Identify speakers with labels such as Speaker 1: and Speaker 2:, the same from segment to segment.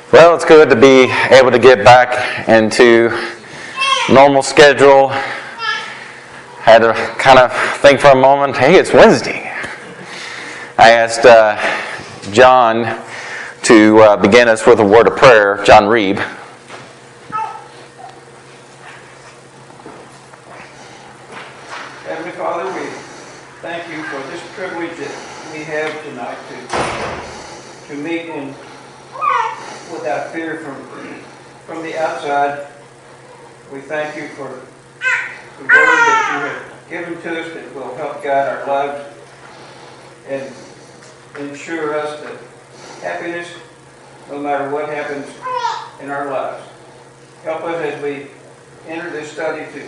Speaker 1: Well, it's good to be able to get back into normal schedule. Had to kind of think for a moment, hey, it's Wednesday. I asked John to begin us with a word of prayer. John Reeb.
Speaker 2: Heavenly Father, we thank you for this privilege that we have tonight to meet without fear from the outside. We thank you for the word that you have given to us that will help guide our lives and ensure us that happiness, no matter what happens in our lives. Help us as we enter this study to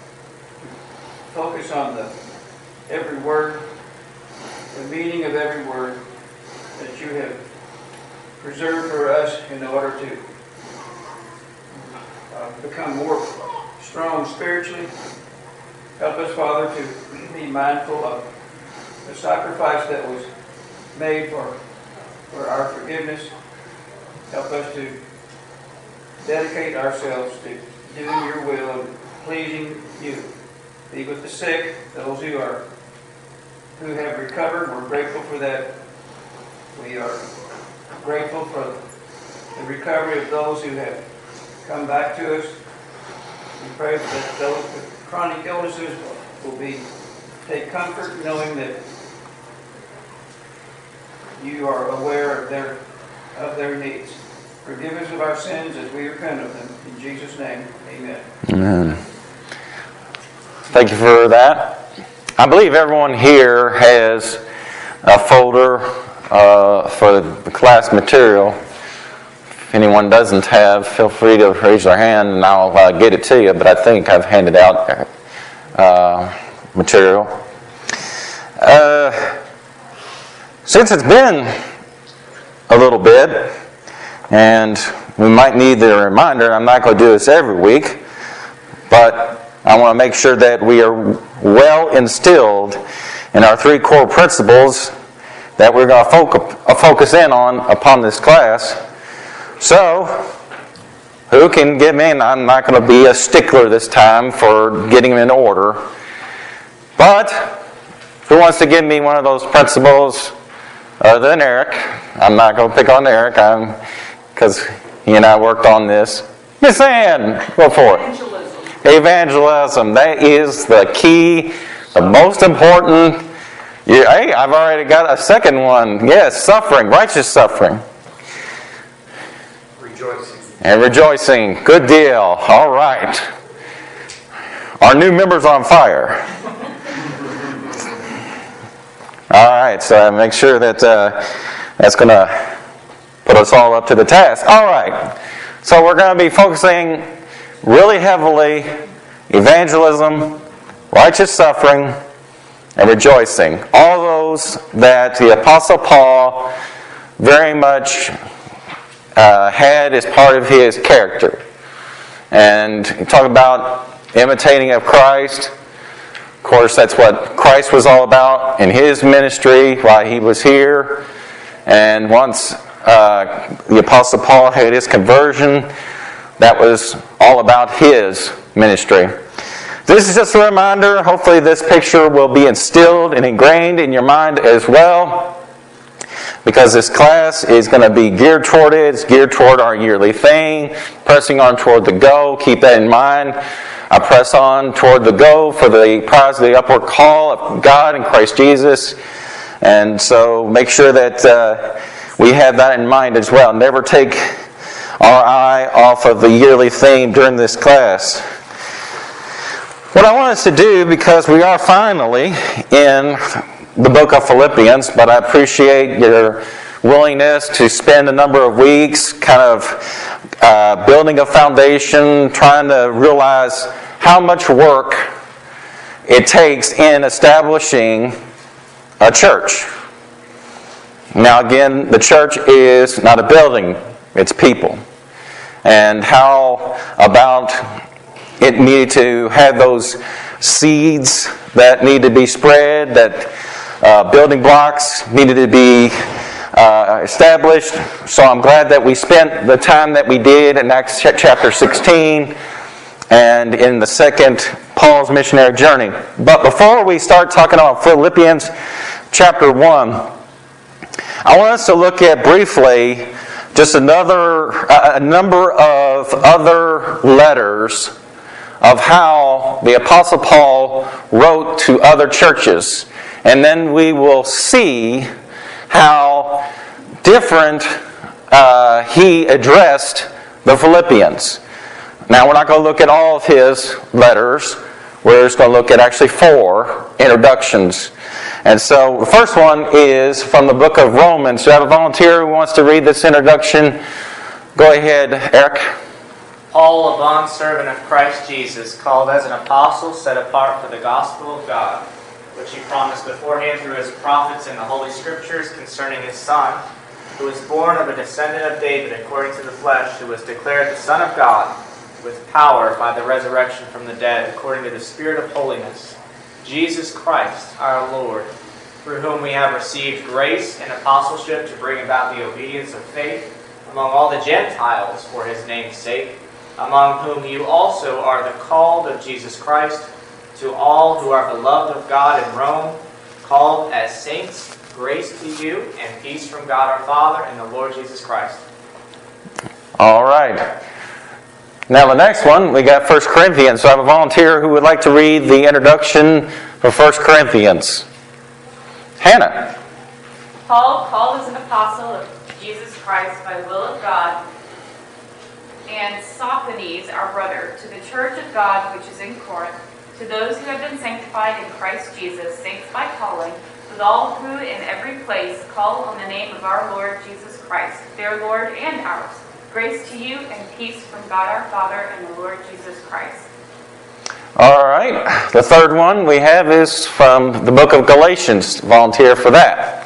Speaker 2: focus on every word, the meaning of every word that you have preserved for us in order to become more strong spiritually. Help us, Father, to be mindful of the sacrifice that was made for our forgiveness. Help us to dedicate ourselves to doing your will and pleasing you. Be with the sick, those who have recovered. We're grateful for that. We are grateful for the recovery of those who have come back to us. We pray that those with chronic illnesses will take comfort knowing that you are aware of their needs. Forgive us of our sins as we repent of them. In Jesus' name, amen.
Speaker 1: Amen. Thank you for that. I believe everyone here has a folder for the class material. If anyone doesn't have, feel free to raise their hand and I'll get it to you, but I think I've handed out material. Since it's been a little bit, and we might need the reminder, I'm not going to do this every week, but I want to make sure that we are well instilled in our three core principles that we're going to focus in on upon this class. So, who can give me, and I'm not going to be a stickler this time for getting them in order, but who wants to give me one of those principles other than Eric? I'm not going to pick on Eric because he and I worked on this. Miss Ann, go for it. Evangelism. That is the key, the most important. Hey, I've already got a second one. Yes, suffering, righteous suffering.
Speaker 3: Rejoicing.
Speaker 1: And rejoicing. Good deal. All right. Our new member's on fire. All right, so make sure that that's going to put us all up to the task. All right. So we're going to be focusing really heavily evangelism, righteous suffering, and rejoicing. All those that the Apostle Paul very much had as part of his character. And he talked about imitating of Christ. Of course, that's what Christ was all about in his ministry while he was here. And once the Apostle Paul had his conversion, that was all about his ministry. This is just a reminder. Hopefully this picture will be instilled and ingrained in your mind as well, because this class is going to be geared toward it. It's geared toward our yearly thing, pressing on toward the goal. Keep that in mind. I press on toward the goal for the prize of the upward call of God in Christ Jesus. And so make sure that we have that in mind as well. Never take our eye off of the yearly theme during this class. What I want us to do, because we are finally in the book of Philippians, but I appreciate your willingness to spend a number of weeks kind of building a foundation, trying to realize how much work it takes in establishing a church. Now again, the church is not a building, it's people. And how about it needed to have those seeds that need to be spread, that building blocks needed to be established. So I'm glad that we spent the time that we did in Acts chapter 16 and in the second Paul's missionary journey. But before we start talking about Philippians chapter 1, I want us to look at briefly just a number of other letters of how the Apostle Paul wrote to other churches. And then we will see how different he addressed the Philippians. Now, we're not going to look at all of his letters. We're just going to look at actually 4 introductions. And so the first one is from the book of Romans. Do I have a volunteer who wants to read this introduction? Go ahead, Eric.
Speaker 3: Paul, a bondservant of Christ Jesus, called as an apostle, set apart for the gospel of God, which he promised beforehand through his prophets in the Holy Scriptures concerning his Son, who was born of a descendant of David according to the flesh, who was declared the Son of God with power by the resurrection from the dead, according to the Spirit of holiness, Jesus Christ our Lord, through whom we have received grace and apostleship to bring about the obedience of faith among all the Gentiles for his name's sake, among whom you also are the called of Jesus Christ, to all who are beloved of God in Rome, called as saints, grace to you and peace from God our Father and the Lord Jesus Christ.
Speaker 1: All right. Now the next one, we got 1 Corinthians. So I have a volunteer who would like to read the introduction for 1 Corinthians. Hannah.
Speaker 4: Paul, called as an apostle of Jesus Christ by the will of God, and Sosthenes, our brother, to the church of God which is in Corinth, to those who have been sanctified in Christ Jesus, saints by calling, with all who in every place call on the name of our Lord Jesus Christ, their Lord and ours. Grace to you and peace from God our Father and the Lord Jesus Christ.
Speaker 1: All right. The third one we have is from the book of Galatians. Volunteer for that.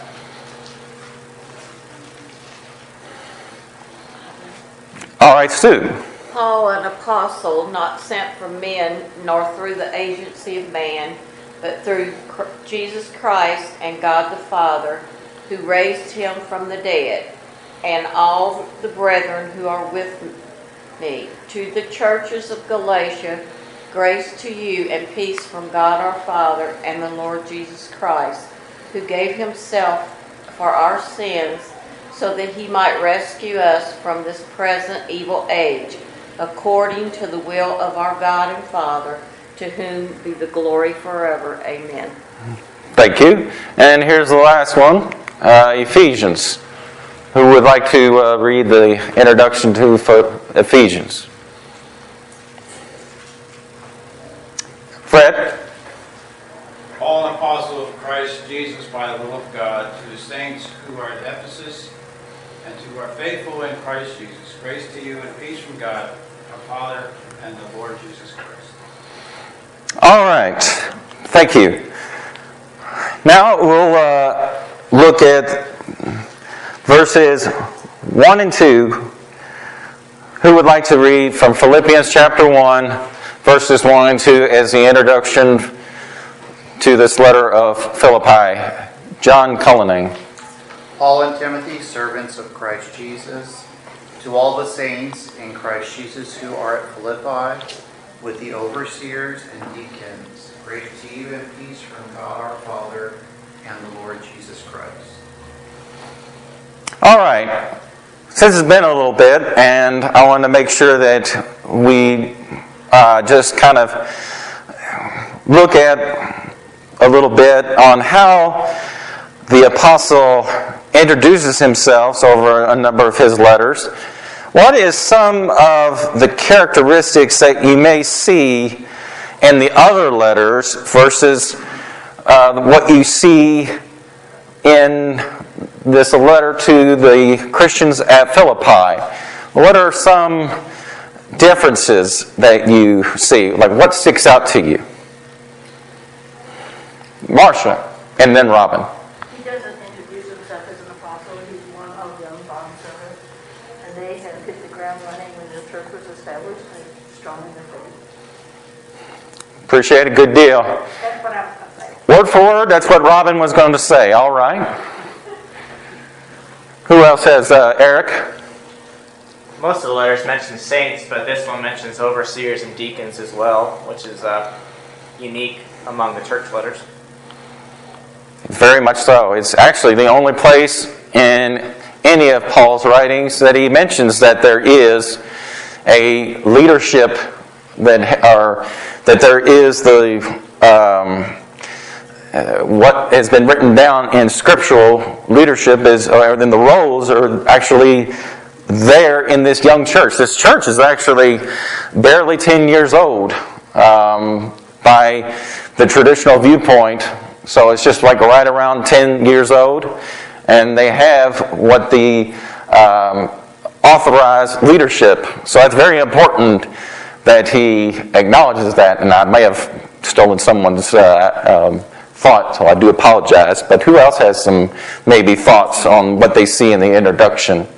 Speaker 1: All right, Sue.
Speaker 5: Paul, an apostle, not sent from men, nor through the agency of man, but through Jesus Christ and God the Father, who raised him from the dead, and all the brethren who are with me. To the churches of Galatia, grace to you and peace from God our Father and the Lord Jesus Christ, who gave himself for our sins, so that he might rescue us from this present evil age, according to the will of our God and Father, to whom be the glory forever. Amen.
Speaker 1: Thank you. And here's the last one, Ephesians. Who would like to read the introduction to Ephesians? Fred?
Speaker 6: Paul, an apostle of Christ Jesus by the will of God, to the saints who are at Ephesus and who are faithful in Christ Jesus. Grace to you and peace from God, our Father, and the Lord Jesus Christ.
Speaker 1: All right. Thank you. Now we'll look at verses 1 and 2. Who would like to read from Philippians chapter 1, verses 1 and 2 as the introduction to this letter of Philippi? John Cullinan.
Speaker 7: Paul and Timothy, servants of Christ Jesus, to all the saints in Christ Jesus who are at Philippi, with the overseers and deacons, grace to you and peace from God our Father and the Lord Jesus Christ.
Speaker 1: All right. Since it's been a little bit, and I want to make sure that we just kind of look at a little bit on how the apostle introduces himself over a number of his letters. What is some of the characteristics that you may see in the other letters versus what you see in this letter to the Christians at Philippi? What are some differences that you see? Like, what sticks out to you? Marcia, and then Robin.
Speaker 8: He doesn't introduce himself as an apostle. He's one of them, bondservants. And they have hit the ground running when the church was established and strong in their faith.
Speaker 1: Appreciate it. Good deal.
Speaker 8: That's what I was going to say.
Speaker 1: Word for word, that's what Robin was going to say. All right. Who else has Eric?
Speaker 3: Most of the letters mention saints, but this one mentions overseers and deacons as well, which is unique among the church letters.
Speaker 1: Very much so. It's actually the only place in any of Paul's writings that he mentions that there is a leadership that there is the what has been written down in scriptural leadership is, or then the roles are actually there in this young church. This church is actually barely 10 years old by the traditional viewpoint. So it's just like right around 10 years old. And they have what the authorized leadership. So it's very important that he acknowledges that. And I may have stolen someone's thought, so I do apologize. But who else has some maybe thoughts on what they see in the introduction?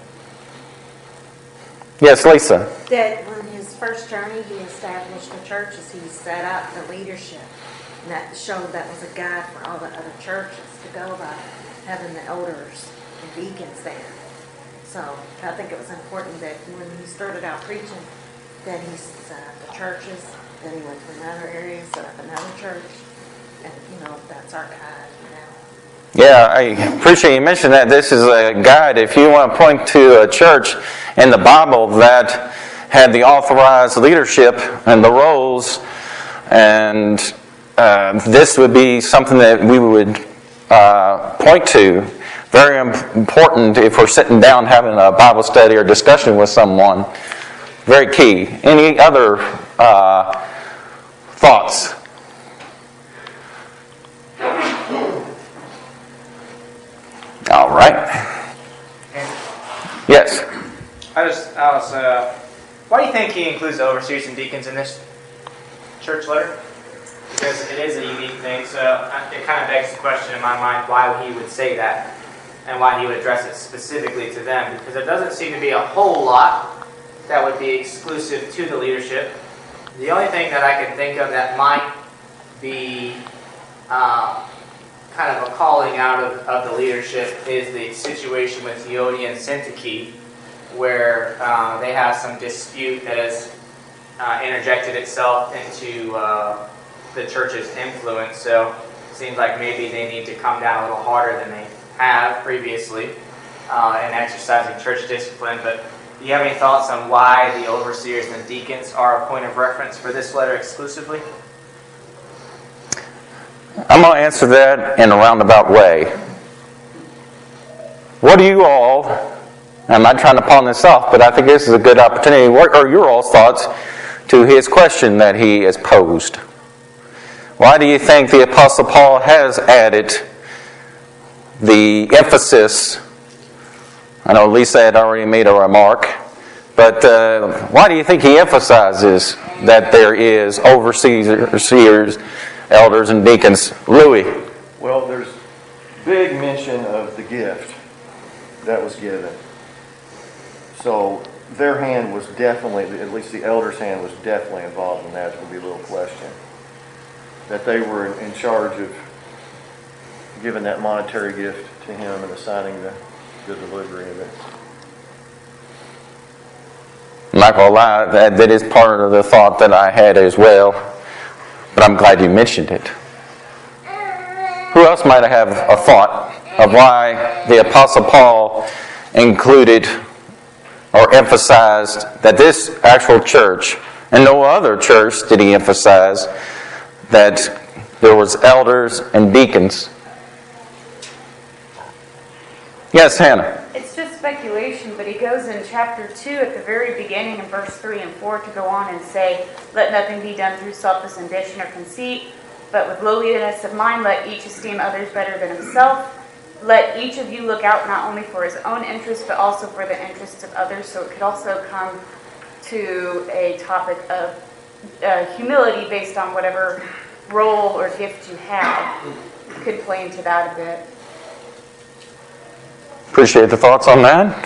Speaker 1: Yes, Lisa.
Speaker 9: That on his first journey, he established the churches. He set up the leadership. And that showed that was a guide for all the other churches to go by, having the elders and deacons there. So I think it was important that when he started out preaching, that he set up the churches, then he went to another area, set up another church, and that's our guide now.
Speaker 1: Yeah, I appreciate you mentioning that. This is a guide. If you want to point to a church in the Bible that had the authorized leadership and the roles, and this would be something that we would point to. Very important if we're sitting down having a Bible study or discussion with someone. Very key. Any other thoughts? All right. Yes.
Speaker 3: Why do you think he includes the overseers and deacons in this church letter? Because it is a unique thing, so it kind of begs the question in my mind why he would say that and why he would address it specifically to them. Because there doesn't seem to be a whole lot that would be exclusive to the leadership. The only thing that I can think of that might be kind of a calling out of the leadership is the situation with Euodia and Syntyche, where they have some dispute that has interjected itself into the church's influence. So it seems like maybe they need to come down a little harder than they have previously in exercising church discipline. But do you have any thoughts on why the overseers and the deacons are a point of reference for this letter exclusively?
Speaker 1: I'm going to answer that in a roundabout way. What do you all, I'm not trying to pawn this off, but I think this is a good opportunity, what are your all's thoughts to his question that he has posed? Why do you think the Apostle Paul has added the emphasis? I know Lisa had already made a remark, but why do you think he emphasizes that there is overseers, elders, and deacons? Louis?
Speaker 10: Well, there's big mention of the gift that was given. So their hand was definitely, at least the elder's hand was definitely involved in that. There would be little question that they were in charge of giving that monetary gift to him and assigning the delivery of it.
Speaker 1: I'm not going to lie, that is part of the thought that I had as well, but I'm glad you mentioned it. Who else might have a thought of why the Apostle Paul included or emphasized that this actual church, and no other church did he emphasize, that there was elders and deacons? Yes, Hannah.
Speaker 4: It's just speculation, but he goes in chapter 2 at the very beginning in verse 3 and 4 to go on and say, "Let nothing be done through selfish ambition or conceit, but with lowliness of mind let each esteem others better than himself. Let each of you look out not only for his own interests, but also for the interests of others." So it could also come to a topic of humility based on whatever role or gift you have. It could play into that a bit.
Speaker 1: Appreciate the thoughts on that.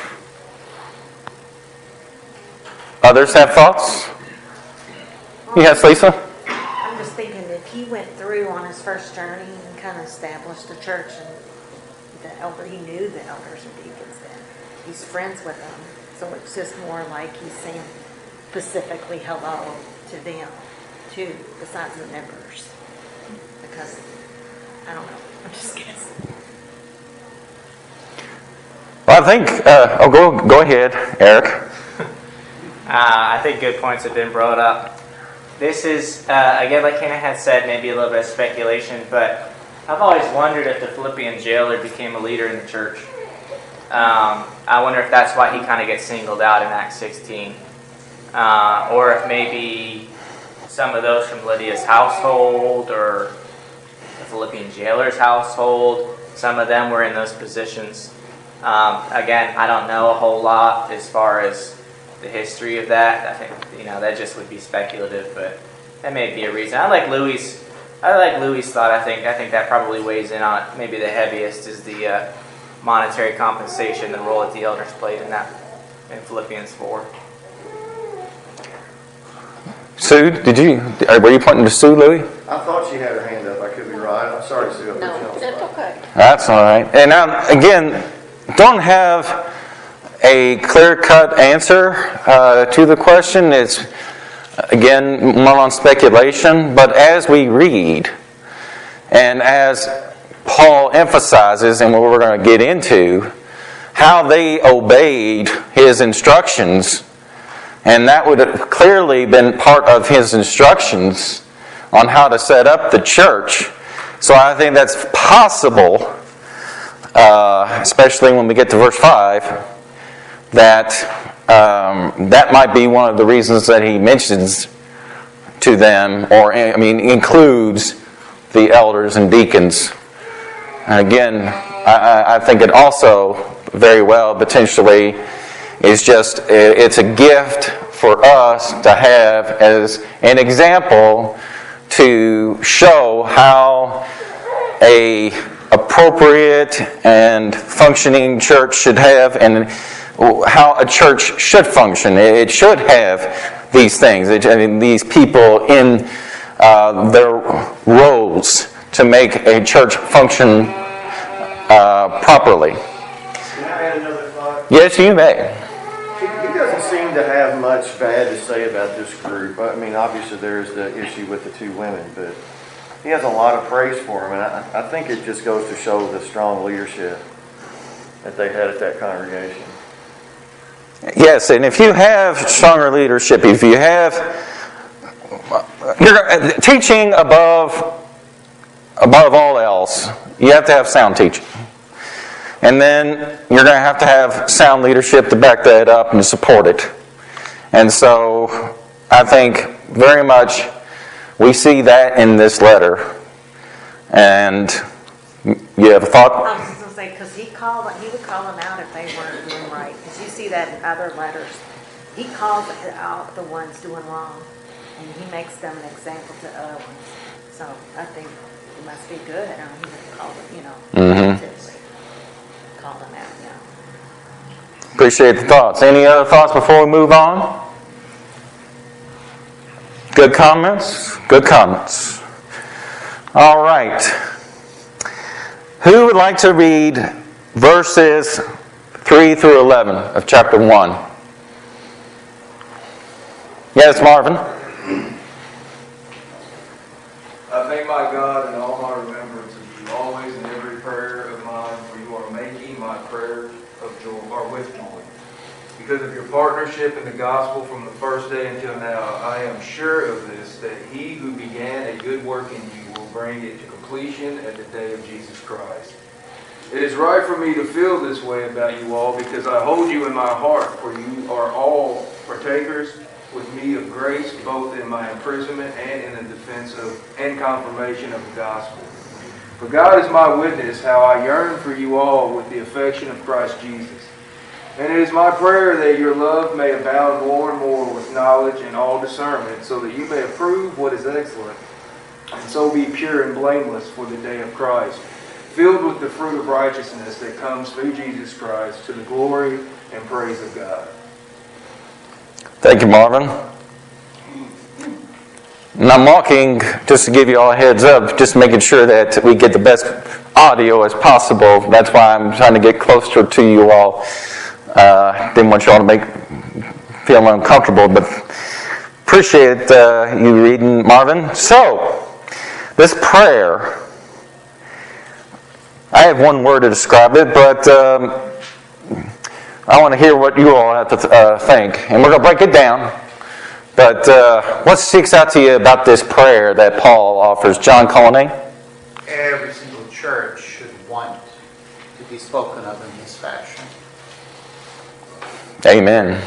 Speaker 1: Others have thoughts? Yes, Lisa?
Speaker 9: I'm just thinking if he went through on his first journey and kind of established the church and the elder, he knew the elders and deacons then. He's friends with them. So it's just more like he's saying specifically hello to them, too, besides the members. Because, I don't know, I'm just guessing.
Speaker 1: Well, I think, go ahead, Eric.
Speaker 3: I think good points have been brought up. This is, again, like Hannah had said, maybe a little bit of speculation, but I've always wondered if the Philippian jailer became a leader in the church. I wonder if that's why he kind of gets singled out in Acts 16. Or if maybe some of those from Lydia's household or the Philippian jailer's household, some of them were in those positions. Again, I don't know a whole lot as far as the history of that. I think, that just would be speculative, but that may be a reason. I like Louis' thought. I think that probably weighs in on it. Maybe the heaviest is the monetary compensation, the role that the elders played in Philippians 4.
Speaker 1: Sue, were you pointing to Sue, Louis?
Speaker 10: I thought she had her hand up. I could be right. I'm sorry, Sue.
Speaker 5: No, that's okay.
Speaker 1: That's all right. And now, again, don't have a clear-cut answer to the question. It's, again, more on speculation. But as we read, and as Paul emphasizes, and what we're going to get into, how they obeyed his instructions, and that would have clearly been part of his instructions on how to set up the church. So I think that's possible, especially when we get to verse 5, that might be one of the reasons that he mentions to them, includes the elders and deacons. And again, I think it also very well potentially is it's a gift for us to have as an example to show how a appropriate and functioning church should have, and how a church should function. It should have these things. These people in their roles to make a church function properly.
Speaker 10: Can I add another thought?
Speaker 1: Yes, you may.
Speaker 10: He doesn't seem to have much bad to say about this group. Obviously there's the issue with the two women, but he has a lot of praise for them, and I think it just goes to show the strong leadership that they had at that congregation.
Speaker 1: Yes, and if you have stronger leadership, if you have teaching above all else, you have to have sound teaching. And then you're going to have sound leadership to back that up and support it. And so I think very much we see that in this letter. And you have a thought?
Speaker 9: I was just going to say, because he would call them out if they weren't doing right. Because you see that in other letters. He calls out the ones doing wrong, and he makes them an example to other ones. So I think it must be good. He would call them, positively. Call them out,
Speaker 1: Appreciate the thoughts. Any other thoughts before we move on? Good comments? Good comments. All right. Who would like to read verses 3 through 11 of chapter 1? Yes, Marvin.
Speaker 11: I thank my God in all my remembrance of you, always in every prayer of mine, for you are making my prayers of joy, or with joy. Because of your partnership in the gospel from the first day until now, I am sure of this, that he who began a good work in you will bring it to completion at the day of Jesus Christ. It is right for me to feel this way about you all, because I hold you in my heart, for you are all partakers with me of grace, both in my imprisonment and in the defense of and confirmation of the gospel. For God is my witness, how I yearn for you all with the affection of Christ Jesus. And it is my prayer that your love may abound more and more with knowledge and all discernment, so that you may approve what is excellent, and so be pure and blameless for the day of Christ, filled with the fruit of righteousness that comes through Jesus Christ, to the glory and praise of God.
Speaker 1: Thank you, Marvin. And I'm walking, just to give you all a heads up, just making sure that we get the best audio as possible. That's why I'm trying to get closer to you all. Didn't want you all to feel uncomfortable, but appreciate you reading, Marvin. So, this prayer, I have one word to describe it, but I want to hear what you all have to think. And we're going to break it down. But what sticks out to you about this prayer that Paul offers? John Colonnade?
Speaker 7: Every single church should want to be spoken of in this fashion.
Speaker 1: Amen.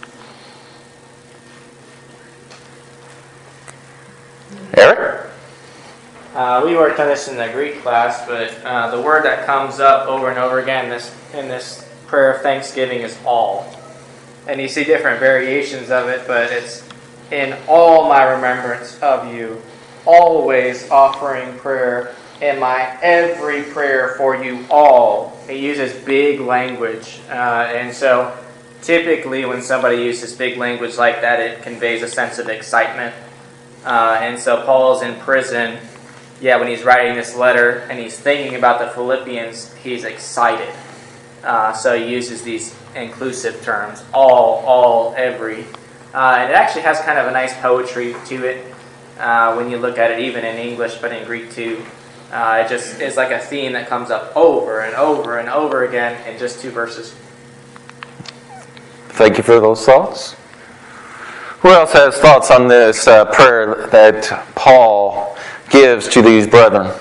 Speaker 1: Eric?
Speaker 3: We worked on this in the Greek class, but the word that comes up over and over again in this prayer of thanksgiving is all. And you see different variations of it, but it's in all my remembrance of you, always offering prayer in my every prayer for you all. He uses big language. And so typically when somebody uses big language like that, it conveys a sense of excitement. And so Paul's in prison. When he's writing this letter and he's thinking about the Philippians, he's excited. So he uses these inclusive terms, all, every. And it actually has kind of a nice poetry to it when you look at it, even in English, but in Greek too. It just is like a theme that comes up over and over and over again in just 2 verses.
Speaker 1: Thank you for those thoughts. Who else has thoughts on this prayer that Paul gives to these brethren?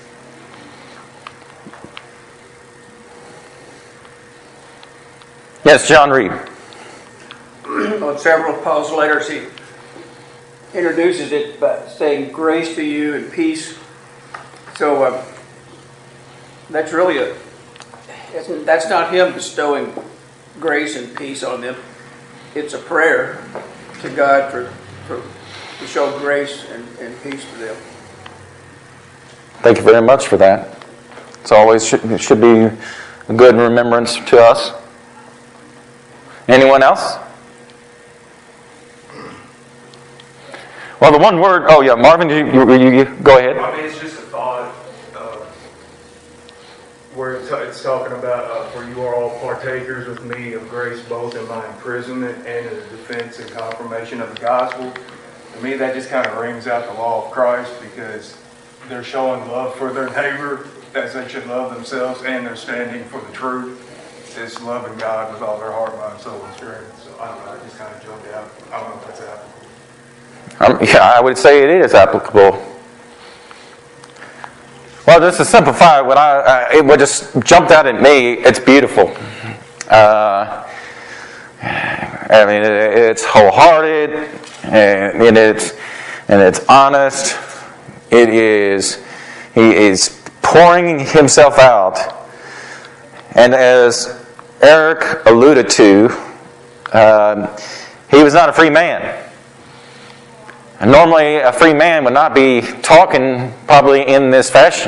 Speaker 1: Yes, John Reed.
Speaker 2: On several of Paul's letters, he introduces it by saying grace to you and peace. So that's really that's not him bestowing grace and peace on them. It's a prayer to God to show grace and peace to them.
Speaker 1: Thank you very much for that. It's always should be a good remembrance to us. Anyone else? Well, the one word. Oh, yeah, Marvin, you go ahead.
Speaker 11: I mean, it's just a thought where it's talking about, for you are all partakers with me of grace, both in my imprisonment and in the defense and confirmation of the gospel. To me, that just kind of rings out the law of Christ, because they're showing love for their neighbor as they should love themselves, and they're standing for the truth. It's loving God with all their heart, mind, soul, and strength. So I don't know, it just kind of jumped out. I don't know if that's applicable.
Speaker 1: I would say it is applicable. Well, just to simplify, what just jumped out at me, it's beautiful. I mean, it's wholehearted, and it's honest. He is pouring himself out. And as Eric alluded to, he was not a free man. And normally, a free man would not be talking probably in this fashion.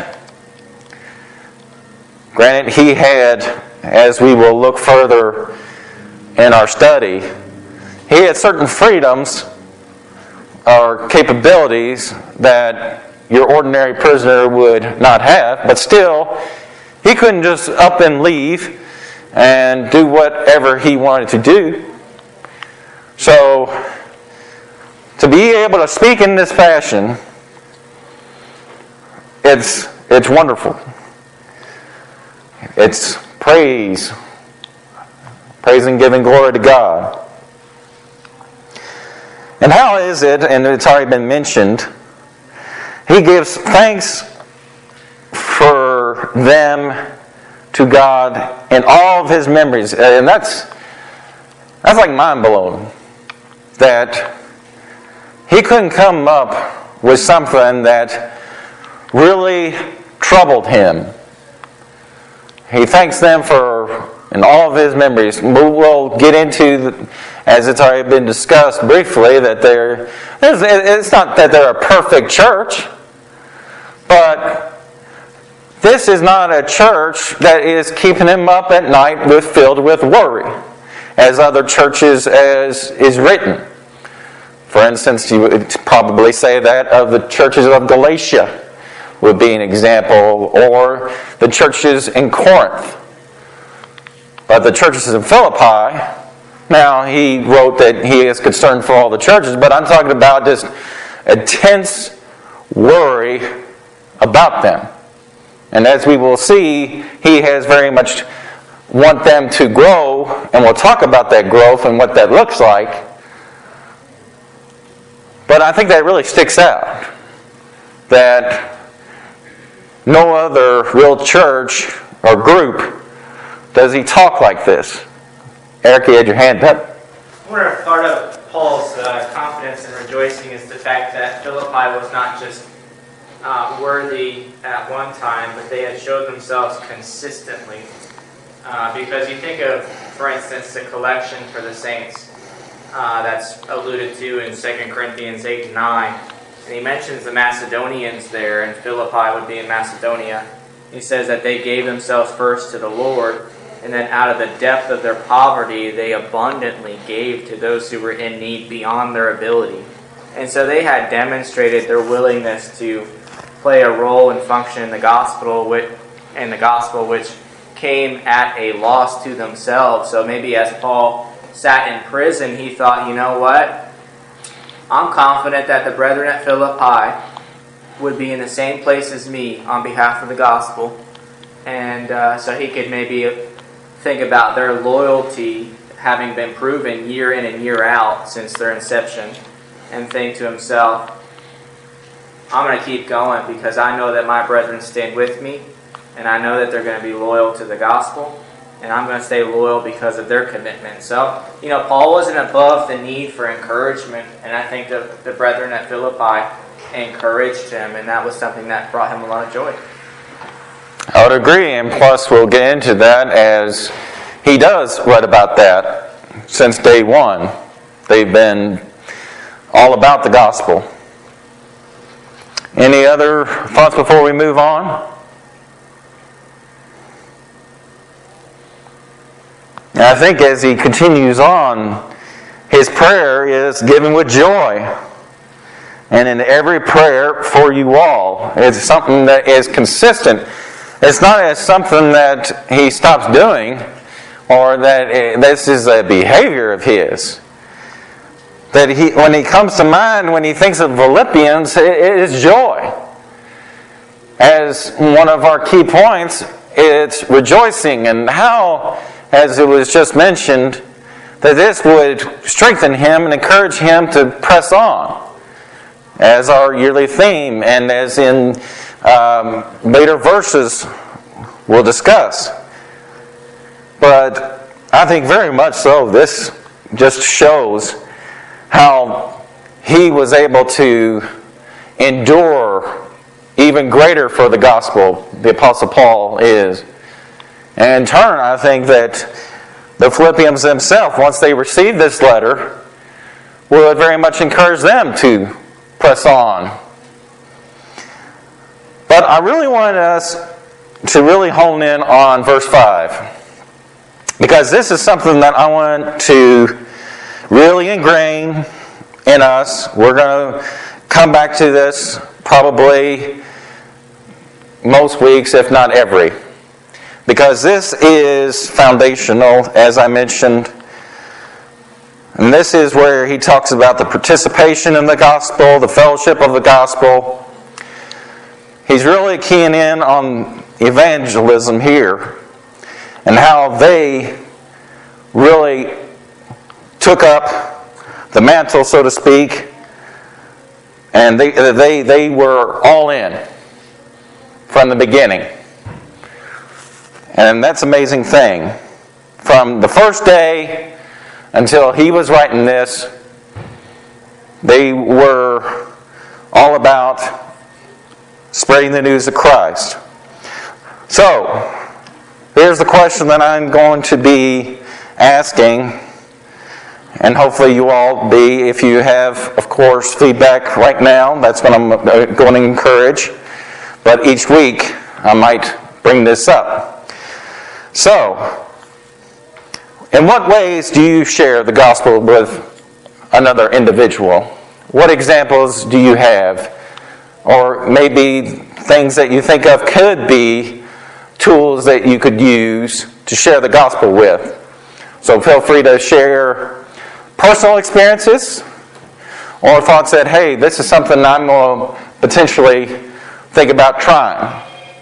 Speaker 1: Granted, he had, as we will look further in our study, he had certain freedoms or capabilities that your ordinary prisoner would not have, but still, he couldn't just up and leave and do whatever he wanted to do. So, to be able to speak in this fashion, it's wonderful. It's praise and giving glory to God. And how is it, and it's already been mentioned, he gives thanks for them to God in all of his memories. And that's like mind-blowing. That he couldn't come up with something that really troubled him. He thanks them for, in all of his memories. We'll get into, as it's already been discussed briefly, that it's not that they're a perfect church, but this is not a church that is keeping him up at night filled with worry, as other churches as is written. For instance, you would probably say that of the churches of Galatia, would be an example, or the churches in Corinth. But the churches in Philippi, now he wrote that he is concerned for all the churches, but I'm talking about just intense worry about them. And as we will see, he has very much want them to grow, and we'll talk about that growth and what that looks like. But I think that really sticks out, that no other real church or group does he talk like this. Eric, you had your hand up.
Speaker 3: I wonder if part of Paul's confidence and rejoicing is the fact that Philippi was not just worthy at one time, but they had showed themselves consistently. Because you think of, for instance, the collection for the saints that's alluded to in 2 Corinthians 8 and 9. And he mentions the Macedonians there, and Philippi would be in Macedonia. He says that they gave themselves first to the Lord, and then out of the depth of their poverty, they abundantly gave to those who were in need beyond their ability. And so they had demonstrated their willingness to play a role and function in the gospel, which came at a loss to themselves. So maybe as Paul sat in prison, he thought, you know what? I'm confident that the brethren at Philippi would be in the same place as me on behalf of the gospel. And so he could maybe think about their loyalty having been proven year in and year out since their inception, and think to himself, I'm going to keep going because I know that my brethren stand with me, and I know that they're going to be loyal to the gospel, and I'm going to stay loyal because of their commitment. So, Paul wasn't above the need for encouragement, and I think the brethren at Philippi encouraged him, and that was something that brought him a lot of joy.
Speaker 1: I would agree, and plus we'll get into that as he does write about that since day one. They've been all about the gospel. Any other thoughts before we move on? And I think as he continues on, his prayer is given with joy. And in every prayer for you all, it's something that is consistent. It's not as something that he stops doing, or that this is a behavior of his. That when he comes to mind, when he thinks of Philippians, it is joy. As one of our key points, it's rejoicing. And how, as it was just mentioned, that this would strengthen him and encourage him to press on, as our yearly theme, and as in later verses we'll discuss. But I think very much so, this just shows how he was able to endure even greater for the gospel, the Apostle Paul is. And in turn, I think that the Philippians themselves, once they received this letter, would very much encourage them to press on. But I really want us to really hone in on verse 5. Because this is something that I want to really ingrain in us. We're going to come back to this probably most weeks, if not every. Because this is foundational, as I mentioned. And this is where he talks about the participation in the gospel, the fellowship of the gospel. He's really keying in on evangelism here, and how they really took up the mantle, so to speak, and they were all in from the beginning. And that's an amazing thing. From the first day until he was writing this, they were all about spreading the news of Christ. So, here's the question that I'm going to be asking, and hopefully you all be, if you have, of course, feedback right now, that's what I'm going to encourage. But each week, I might bring this up. So, in what ways do you share the gospel with another individual? What examples do you have? Or maybe things that you think of could be tools that you could use to share the gospel with. So feel free to share personal experiences or thoughts that, hey, this is something I'm going to potentially think about trying.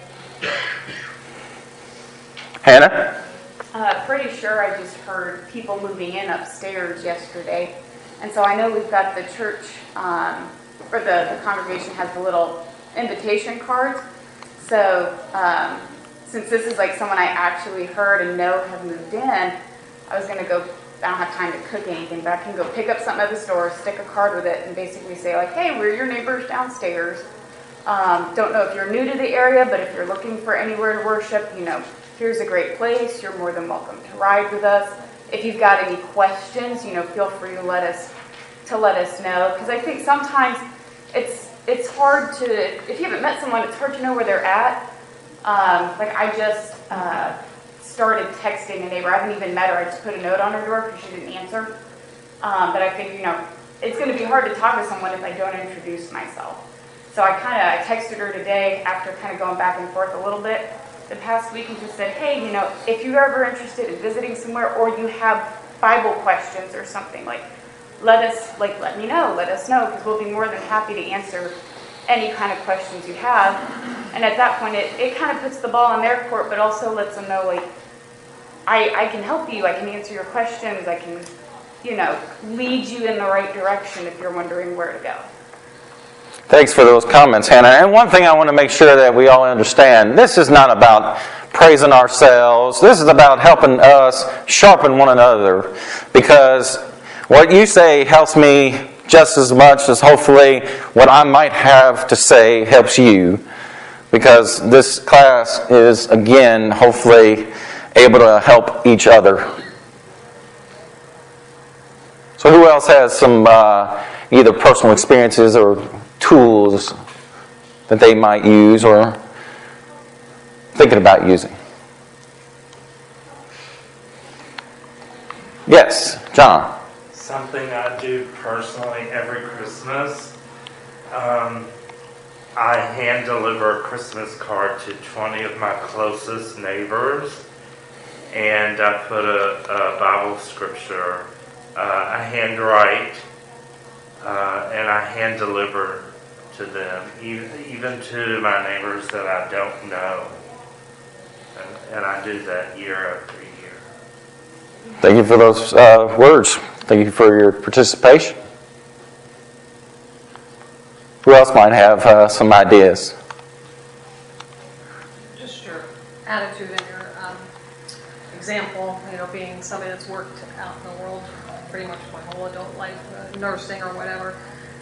Speaker 1: Hannah?
Speaker 12: Pretty sure I just heard people moving in upstairs yesterday. And so I know we've got the church, or the congregation has the little invitation cards. So since this is like someone I actually heard and know have moved in, I was going to go, I don't have time to cook anything, but I can go pick up something at the store, stick a card with it, and basically say like, hey, we're your neighbors downstairs. Don't know if you're new to the area, but if you're looking for anywhere to worship, here's a great place. You're more than welcome to ride with us. If you've got any questions, feel free to let us know. Because I think sometimes it's hard to, if you haven't met someone, it's hard to know where they're at. Like I just started texting a neighbor. I haven't even met her. I just put a note on her door because she didn't answer. But I think, it's going to be hard to talk to someone if I don't introduce myself. So I texted her today after kind of going back and forth a little bit the past week and just said, hey, if you're ever interested in visiting somewhere or you have Bible questions or something, let me know, let us know, because we'll be more than happy to answer any kind of questions you have. And at that point, it kind of puts the ball in their court, but also lets them know, I can help you, I can answer your questions, I can, lead you in the right direction if you're wondering where to go.
Speaker 1: Thanks for those comments, Hannah. And one thing I want to make sure that we all understand, this is not about praising ourselves. This is about helping us sharpen one another. Because what you say helps me just as much as hopefully what I might have to say helps you. Because this class is, again, hopefully able to help each other. So who else has some either personal experiences or tools that they might use or thinking about using? Yes, John.
Speaker 13: Something I do personally every Christmas. I hand deliver a Christmas card to 20 of my closest neighbors, and I put a Bible scripture. I handwrite, and I hand deliver to them, even to my neighbors that I don't know. And I do that year after year.
Speaker 1: Thank you for those words. Thank you for your participation. Who else might have some ideas?
Speaker 14: Just your attitude and your example, being somebody that's worked out in the world pretty much my whole adult life, nursing or whatever.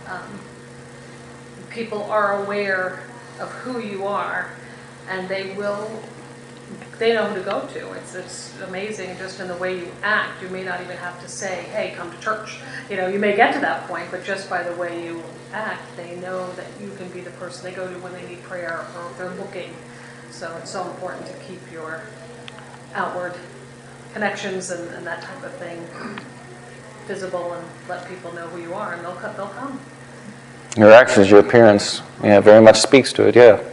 Speaker 14: People are aware of who you are, and they know who to go to. It's amazing just in the way you act. You may not even have to say, hey, come to church. You may get to that point, but just by the way you act, they know that you can be the person they go to when they need prayer or they're looking. So it's so important to keep your outward connections and that type of thing visible and let people know who you are, and they'll come.
Speaker 1: Your actions, your appearance, very much speaks to it, yeah.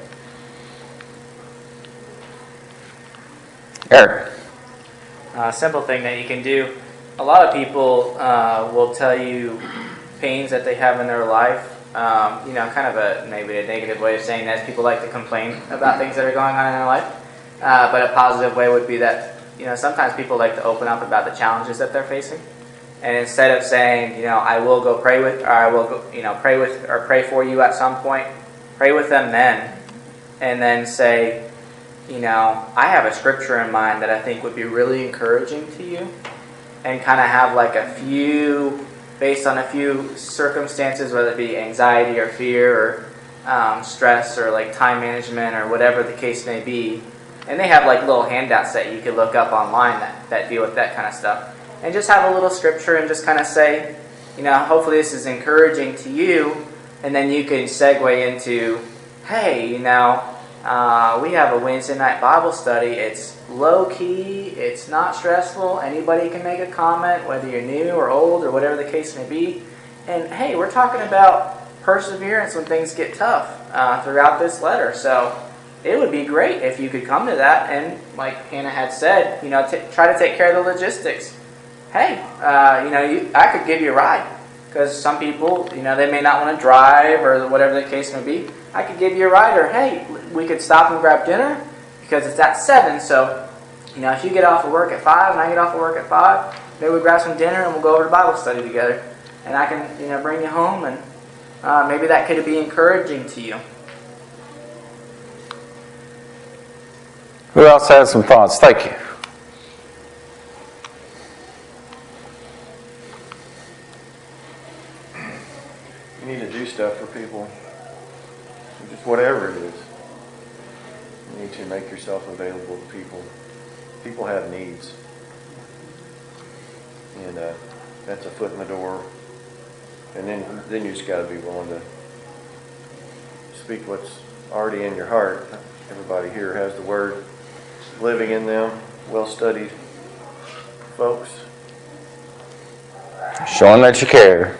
Speaker 1: Eric.
Speaker 3: A simple thing that you can do. A lot of people will tell you pains that they have in their life. Kind of maybe a negative way of saying that is people like to complain about things that are going on in their life. But a positive way would be that, sometimes people like to open up about the challenges that they're facing. And instead of saying, I will go pray with, or I will go, pray with, or pray for you at some point, pray with them then. And then say, I have a scripture in mind that I think would be really encouraging to you. And kind of have based on a few circumstances, whether it be anxiety or fear or stress or time management or whatever the case may be. And they have little handouts that you could look up online that deal with that kind of stuff. And just have a little scripture and just kind of say, hopefully this is encouraging to you. And then you can segue into, hey, we have a Wednesday night Bible study. It's low-key. It's not stressful. Anybody can make a comment, whether you're new or old or whatever the case may be. And, hey, we're talking about perseverance when things get tough throughout this letter. So it would be great if you could come to that and, like Hannah had said, try to take care of the logistics. Hey, I could give you a ride, because some people, they may not want to drive or whatever the case may be. I could give you a ride, or hey, we could stop and grab dinner because it's at 7. So, if you get off of work at 5 and I get off of work at 5, maybe we grab some dinner and we'll go over to Bible study together. And I can, bring you home, and maybe that could be encouraging to you.
Speaker 1: Who else has some thoughts? Thank you.
Speaker 10: You need to do stuff for people, just whatever it is. You need to make yourself available to people. People have needs. And that's a foot in the door. And then you just got to be willing to speak what's already in your heart. Everybody here has the Word living in them, well-studied folks.
Speaker 1: Showing that you care.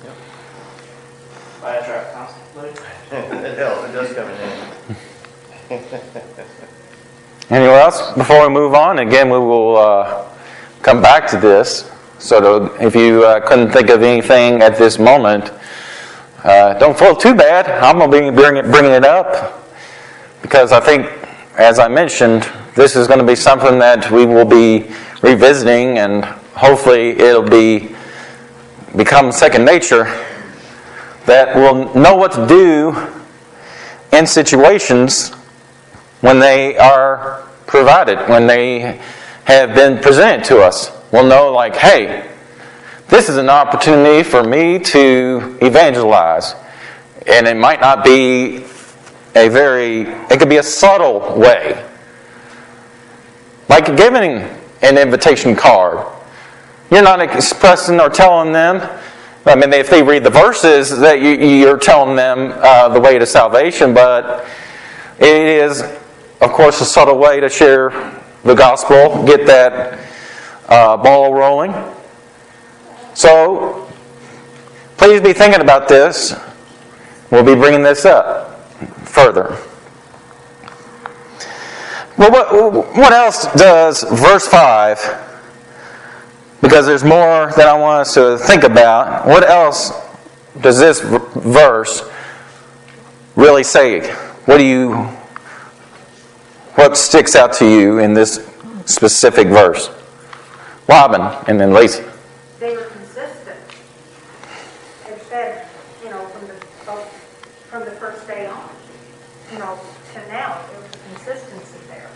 Speaker 10: It helps. It does come in handy.
Speaker 1: Anyone else? Before we move on, again, we will come back to this. So if you couldn't think of anything at this moment, don't feel too bad. I'm going to be bringing it up because I think, as I mentioned, this is going to be something that we will be revisiting, and hopefully it'll become second nature, that we'll know what to do in situations when they are provided, when they have been presented to us. We'll know, like, hey, this is an opportunity for me to evangelize. And it might not be it could be a subtle way. Like giving an invitation card. You're not expressing or telling them, if they read the verses, that you're telling them the way to salvation, but it is, of course, a subtle way to share the gospel, get that ball rolling. So, please be thinking about this. We'll be bringing this up further. Well, what else does verse 5, because there's more that I want us to think about, what else does this verse really say? What sticks out to you in this specific verse? Robin, and then Lacey.
Speaker 9: They were consistent. It said, from the first day on, to now, there was a consistency there.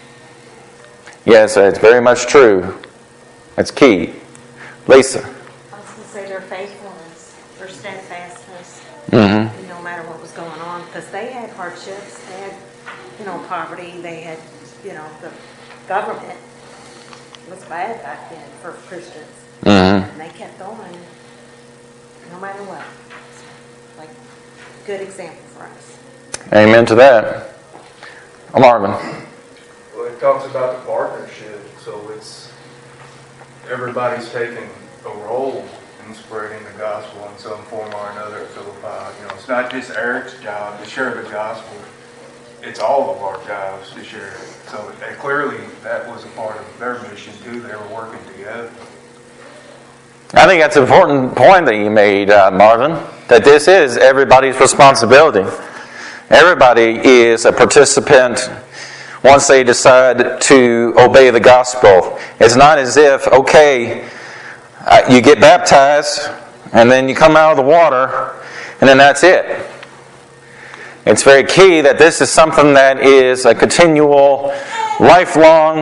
Speaker 1: Yes, it's very much true. That's key. Lisa.
Speaker 9: I was going to say their faithfulness, their steadfastness,
Speaker 1: Mm-hmm.
Speaker 9: no matter what was going on, because they had hardships, they had, poverty, they had, the government was bad back then for Christians.
Speaker 1: Mm-hmm.
Speaker 9: And they kept going no matter what. Like, good example for us.
Speaker 1: Amen to that. Marvin.
Speaker 11: Well, it talks about the partnership, so it's everybody's taking a role in spreading the gospel in some form or another at Philippi. It's not just Eric's job to share the gospel. It's all of our jobs to share it. So clearly that was a part of their mission too. They were working together.
Speaker 1: I think that's an important point that you made, Marvin, that this is everybody's responsibility. Everybody is a participant once they decide to obey the gospel. It's not as if, you get baptized and then you come out of the water and then that's it. It's very key that this is something that is a continual, lifelong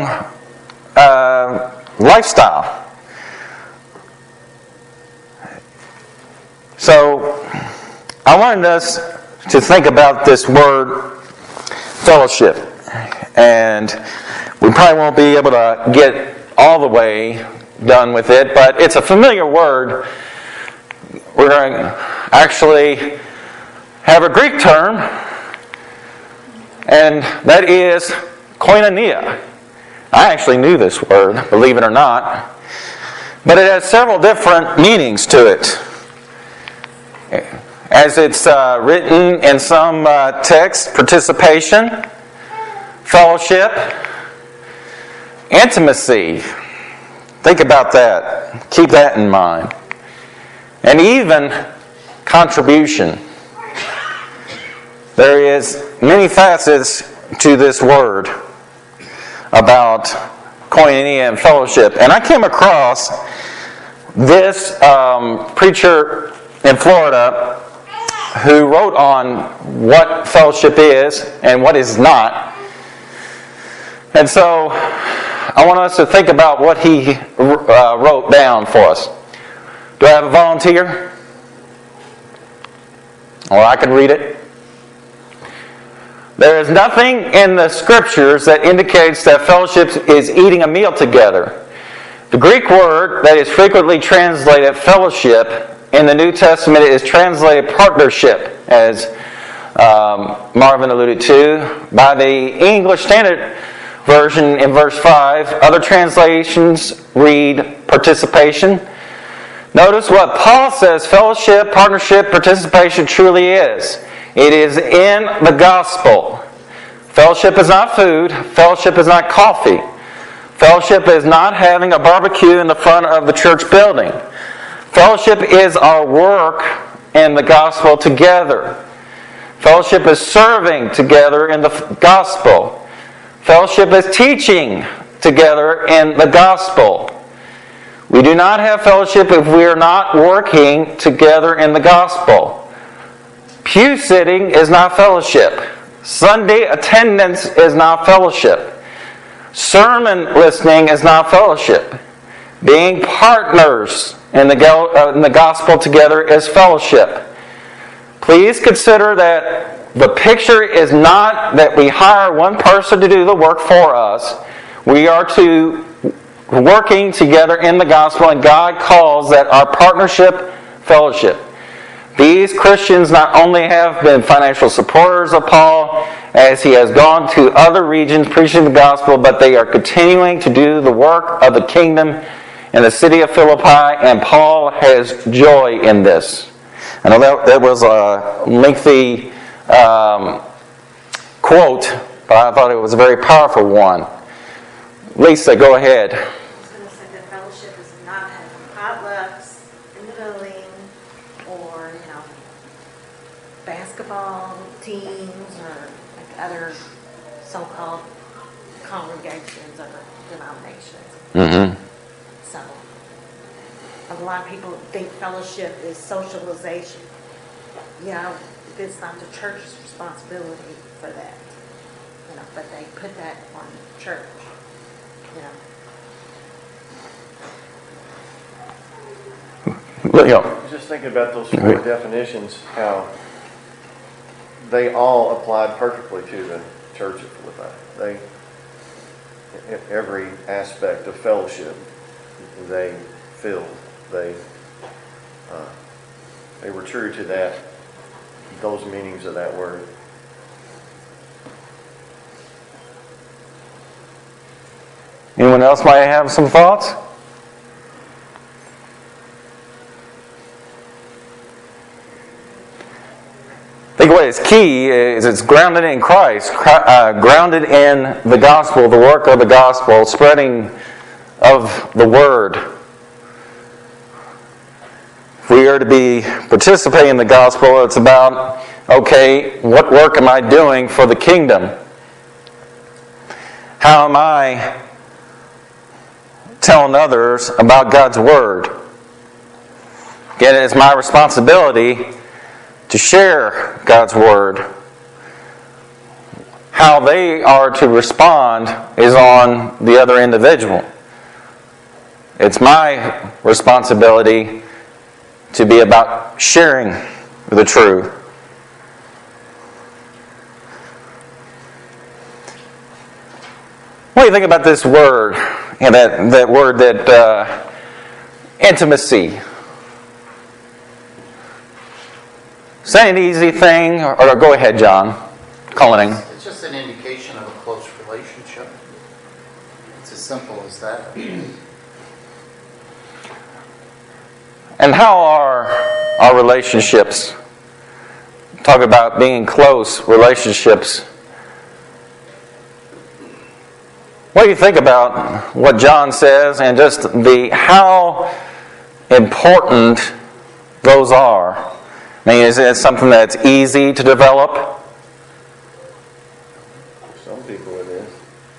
Speaker 1: lifestyle. So, I wanted us to think about this word fellowship. And we probably won't be able to get all the way done with it, but it's a familiar word. We're going to actually have a Greek term, and that is koinonia. I actually knew this word, believe it or not, but it has several different meanings to it. as it's written in some texts, participation, fellowship, intimacy. Think about that. Keep that in mind. And even contribution. There is many facets to this word about koinonia and fellowship. And I came across this preacher in Florida who wrote on what fellowship is and what is not. And so I want us to think about what he wrote down for us. Do I have a volunteer? Or I can read it. There is nothing in the Scriptures that indicates that fellowship is eating a meal together. The Greek word that is frequently translated fellowship in the New Testament is translated partnership, as Marvin alluded to, by the English Standard Version in verse 5. Other translations read participation. Notice what Paul says fellowship, partnership, participation truly is. It is in the gospel. Fellowship is not food. Fellowship is not coffee. Fellowship is not having a barbecue in the front of the church building. Fellowship is our work in the gospel together. Fellowship is serving together in the gospel. Fellowship is teaching together in the gospel. We do not have fellowship if we are not working together in the gospel. Pew sitting is not fellowship. Sunday attendance is not fellowship. Sermon listening is not fellowship. Being partners in the gospel together is fellowship. Please consider that the picture is not that we hire one person to do the work for us. We are working together in the gospel, and God calls that our partnership fellowship. These Christians not only have been financial supporters of Paul as he has gone to other regions preaching the gospel, but they are continuing to do the work of the kingdom in the city of Philippi, and Paul has joy in this. I know that was a lengthy quote, but I thought it was a very powerful one. Lisa, go ahead.
Speaker 9: I was going to say that fellowship is not having potlucks in the building or, basketball teams or like other so-called congregations or denominations.
Speaker 1: Mm-hmm.
Speaker 9: So, a lot of people think fellowship is socialization. It's not the church's responsibility for that. But they put that on the church.
Speaker 10: Just thinking about those four definitions, how they all applied perfectly to the church of Philippi. Every aspect of fellowship, they filled. They were true to those meanings of that word.
Speaker 1: Anyone else might have some thoughts? I think what is key is it's grounded in Christ, grounded in the gospel, the work of the gospel, spreading of the word. If we are to be participating in the gospel, it's about, okay, what work am I doing for the kingdom? How am I telling others about God's word? Again, it's my responsibility to share God's word. How they are to respond is on the other individual. It's my responsibility to be about sharing the truth. What do you think about this word? And that word, that intimacy. Is that an easy thing? Or go ahead, John. Cullining.
Speaker 7: It's just an indication of a close relationship. It's as simple as that.
Speaker 1: And how are our relationships talk about being close relationships. What do you think about what John says and just how important those are? I mean, is it something that's easy to develop?
Speaker 10: Some people it is.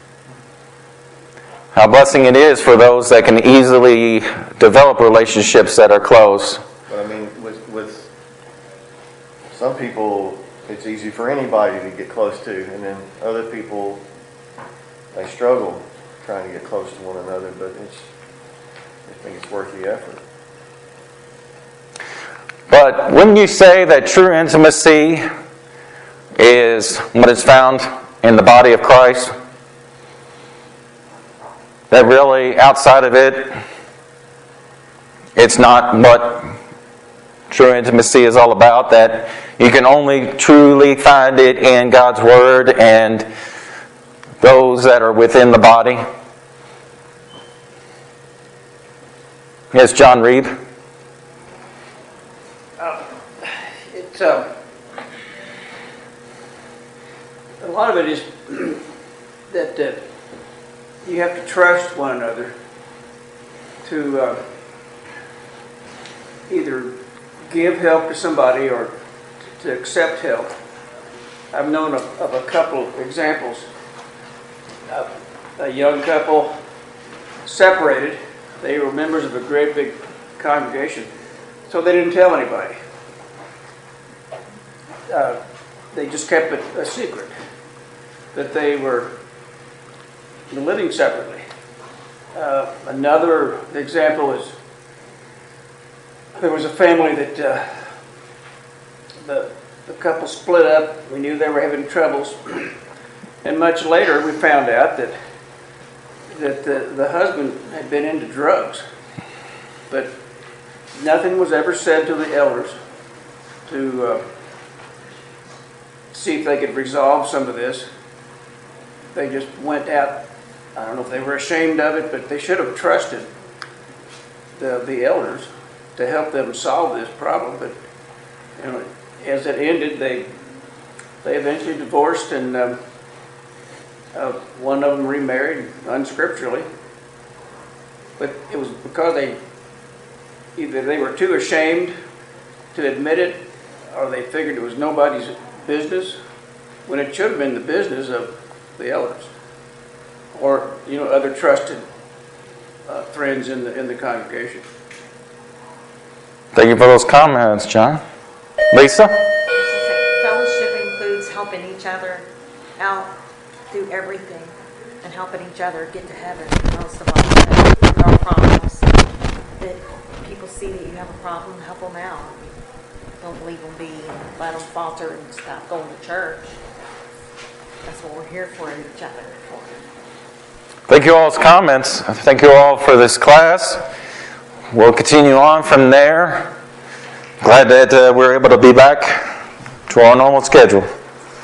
Speaker 1: How blessing it is for those that can easily develop relationships that are close.
Speaker 10: But I mean, with some people, it's easy for anybody to get close to, and then other people, they struggle trying to get close to one another, but I think it's worth the effort.
Speaker 1: But wouldn't you say that true intimacy is what is found in the body of Christ? That really, outside of it, it's not what true intimacy is all about, that you can only truly find it in God's Word and those that are within the body. Yes, John Reed.
Speaker 2: It's a lot of it is that you have to trust one another to either give help to somebody or to accept help. I've known of a couple examples. A young couple separated. They were members of a great big congregation, so they didn't tell anybody. They just kept it a secret that they were living separately. Another example is there was a family that the couple split up. We knew they were having troubles, and much later we found out that the husband had been into drugs, but nothing was ever said to the elders to see if they could resolve some of this. They just went out. I don't know if they were ashamed of it, but they should have trusted the elders to help them solve this problem. But you know, as it ended, they eventually divorced, and one of them remarried unscripturally. But it was because either they were too ashamed to admit it, or they figured it was nobody's business, when it should have been the business of the elders, or other trusted friends in the congregation.
Speaker 1: Thank you for those comments, John. Lisa?
Speaker 9: Fellowship includes helping each other out through everything and helping each other get to heaven. Most of all, there are problems that people see that you have a problem, help them out. Don't leave them be and let them falter and stop going to church. That's what we're here for, each other for.
Speaker 1: Thank you all's comments. Thank you all for this class. We'll continue on from there. Glad that we're able to be back to our normal schedule.